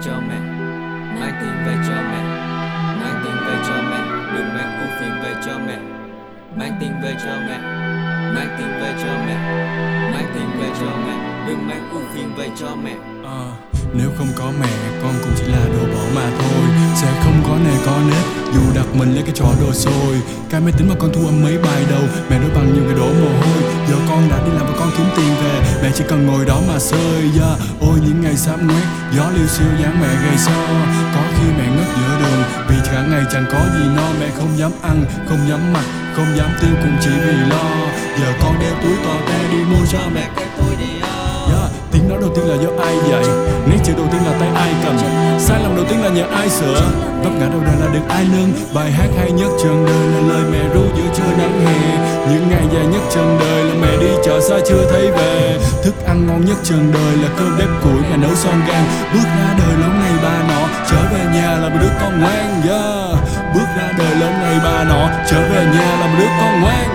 cho mẹ, mang tiền về cho mẹ, mang tiền về cho mẹ, đừng mang ưu phiền về cho mẹ, mang tiền về cho mẹ, mang tiền về cho mẹ, mang tiền về cho mẹ, đừng mang ưu phiền về cho mẹ. Nếu không có mẹ con cũng chỉ là đồ bỏ mà thôi. Sẽ không có nề có nếp dù đặt mình lấy cái trò đồ xôi. Cái máy tính mà con thu âm mấy bài đầu, mẹ nói bằng nhiều cái đổ mồ hôi. Giờ con đã đi làm và con kiếm tiền về, mẹ chỉ cần ngồi đó mà sơi. Ôi những ngày sám ngoét, gió liêu xiêu dáng mẹ gầy so. Có khi mẹ ngất giữa đường vì cả ngày chẳng có gì no. Mẹ không dám ăn, không dám mặc, không dám tiêu cũng chỉ vì lo. Giờ con đeo túi to te đi mua cho mẹ cái túi đi. Tiếng nói đầu tiên là do ai dạy, nét chữ đầu tiên là tay ai cầm, sai lầm đầu tiên là nhờ ai sửa, vấp ngã đầu đời là được ai nâng. Bài hát hay nhất trần đời là lời mẹ ru giữa trưa nắng hè. Những ngày dài nhất trần đời là mẹ đi chợ xa chưa thấy về. Thức ăn ngon nhất trần đời là cơm bếp củi mẹ nấu son gan. Bước ra đời lâu ngày ba nọ, trở về nhà là một đứa con ngoan. Bước ra đời lâu ngày ba nọ, trở về nhà là một đứa con ngoan.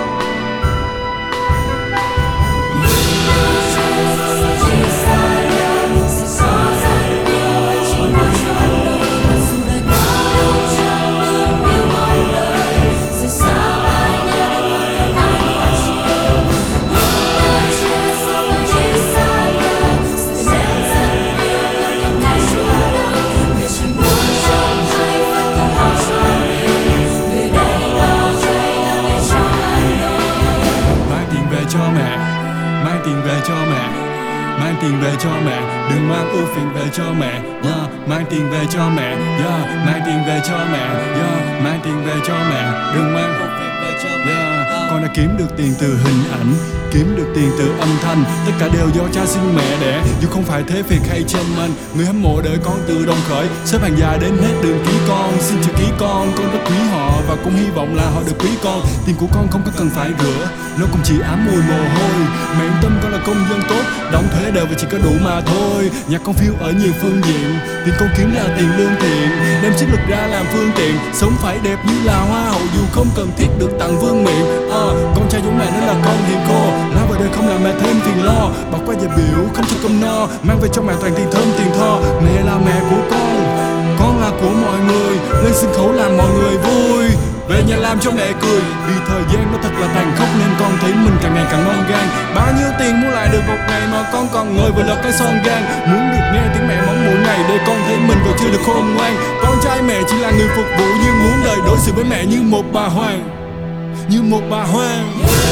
Mang tiền về cho mẹ, mang tiền về cho mẹ, đừng mang ưu phiền về cho mẹ. Mang tiền về cho mẹ, mang tiền về cho mẹ, mang tiền về cho mẹ, đừng mang ưu phiền về cho mẹ. Con đã kiếm được tiền từ hình ảnh, kiếm được tiền từ âm thanh, tất cả đều do cha sinh mẹ đẻ. Dù không phải thế việc hay châm anh, người hâm mộ đợi con từ đồng khởi, xếp hàng dài đến hết đường ký con. Xin chữ ký con rất quý họ và cũng hy vọng là họ được quý con. Tiền của con không có cần phải rửa, nó cũng chỉ ám mùi mồ hôi. Mẹ yên tâm con là công dân tốt, đóng thuế đều và chỉ có đủ mà thôi. Nhà con phiêu ở nhiều phương diện, tiền con kiếm là tiền lương thiện, đem sức lực ra làm phương tiện. Sống phải đẹp như là hoa hậu dù không cần thiết được tặng vương miện. Con trai giống mẹ nó là con hiền khô, lao vào đời không làm mẹ thêm phiền lo. Bỏ qua giờ biểu không cho cơm no, mang về cho mẹ toàn tiền thơm tiền tho. Mẹ là mẹ của con là của mọi người, lên sân khấu làm mọi người vui, về nhà làm cho mẹ cười. Vì thời gian nó thật là tàn khốc nên con thấy mình càng ngày càng ngon gan. Bao nhiêu tiền mua lại được một ngày mà con còn ngồi vừa lật cái son gan. Muốn được nghe tiếng mẹ mong mỗi ngày để con thấy mình vẫn chưa được khôn ngoan. Con trai mẹ chỉ là người phục vụ nhưng muốn đời đối xử với mẹ như một bà hoàng, như một bà hoàng.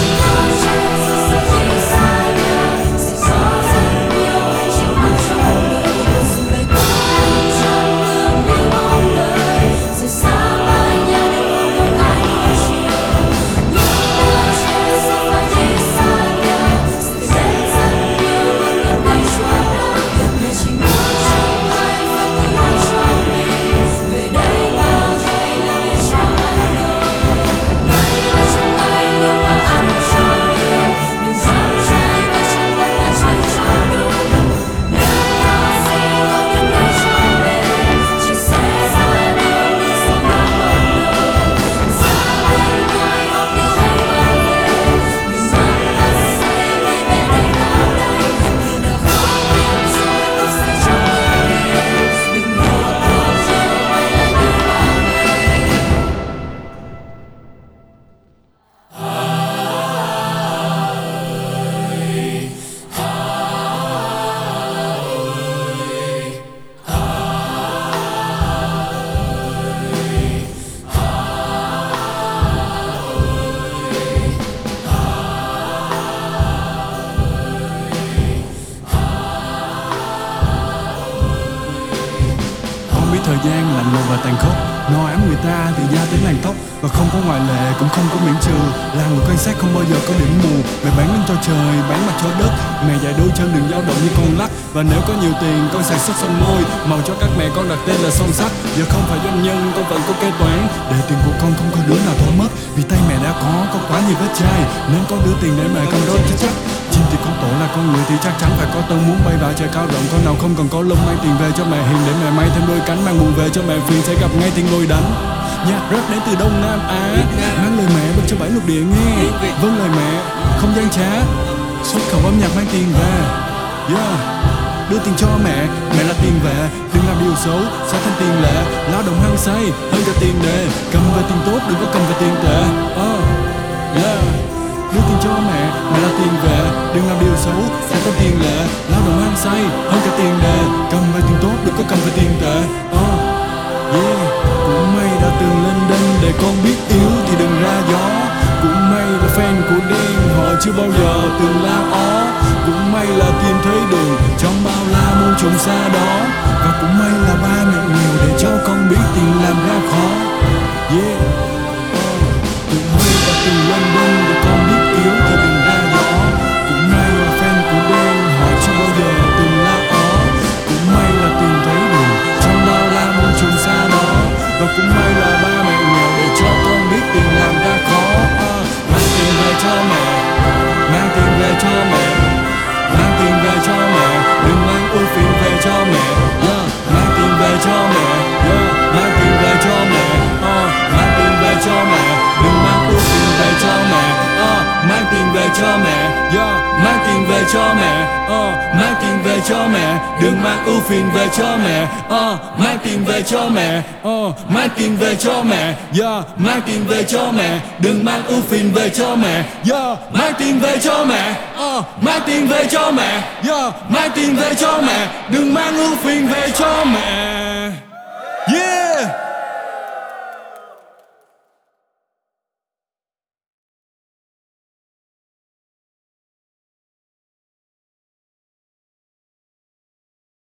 Thời gian lạnh lùng và tàn khốc, no ám người ta từ da đến làn tóc, và không có ngoại lệ cũng không có miễn trừ. Là người quan sát không bao giờ có điểm mù, mẹ bán lưng cho trời, bán mặt cho đất. Mẹ dạy đôi chân đừng dao động như con lắc, và nếu có nhiều tiền con xài sắt son môi. Màu cho các mẹ con đặt tên là son sắt. Giờ không phải doanh nhân con vẫn có kế toán, để tiền của con không có đứa nào thua mất. Vì tay mẹ đã có quá nhiều vết chai, nên con đưa tiền để mẹ con đốt cho chắc. Chim thì con tổ là con người thì chắc chắn phải có tông, muốn bay vào trời cao rộng. Con nào không cần có lông, mang tiền về cho mẹ hiền để mẹ may thêm đôi cánh. Mang buồn về cho mẹ phiền sẽ gặp ngay tiếng ngồi đánh. Nhạc rap đến từ Đông Nam Á, mang lời mẹ bên cho bảy lục địa nghe. Vâng lời mẹ, không gian trá, xuất khẩu âm nhạc mang tiền về. Đưa tiền cho mẹ là tiền về. Đừng làm xấu sẽ thành tiền lệ. Lao động hăng say hơn cả tiền đề, cầm về tiền tốt đừng có cầm về tiền tệ. Yeah. Đưa tiền cho mẹ là tiền về, đừng làm điều xấu sẽ thành tiền lệ. Lao động hăng say hơn cả tiền đề, cầm về tiền tốt đừng có cầm về tiền tệ. Yeah. Cũng may đã từng lên đên để con biết yếu thì đừng ra gió. Cũng may là fan của đen họ chưa bao giờ từng la ó. Cũng may là tìm thấy đường trong bao la muôn trùng xa đó. Và cũng may là ba mẹ nghèo để cho con biết tiền làm ra khó. Yeah. Cũng may là từng lên đên để con biết yếu thì đừng ra gió. Cũng may là fan của đen họ chưa bao giờ từng la ó. Cũng may là tìm thấy đường trong bao la muôn trùng xa đó. Và cũng may là ba mẹ nghèo để cho con biết tiền làm ra khó. Mang tiền về cho mẹ, mang tiền về cho mẹ, mang tiền về cho mẹ, đừng mang ưu phiền về cho mẹ. Mang tiền về cho mẹ, mang tiền về cho mẹ, mang tiền về cho mẹ, đừng mang ưu phiền về cho mẹ. Mang tiền về cho mẹ, mang tiền về cho mẹ, mang tiền về cho mẹ, đừng mang ưu phiền về cho mẹ. Mang tiền về cho mẹ, mang tiền về cho mẹ, mang tiền về cho mẹ, đừng mang ưu phiền về cho mẹ. Mang tiền về cho mẹ, mang tiền về cho mẹ, mang tiền về cho mẹ, đừng mang ưu phiền về cho mẹ.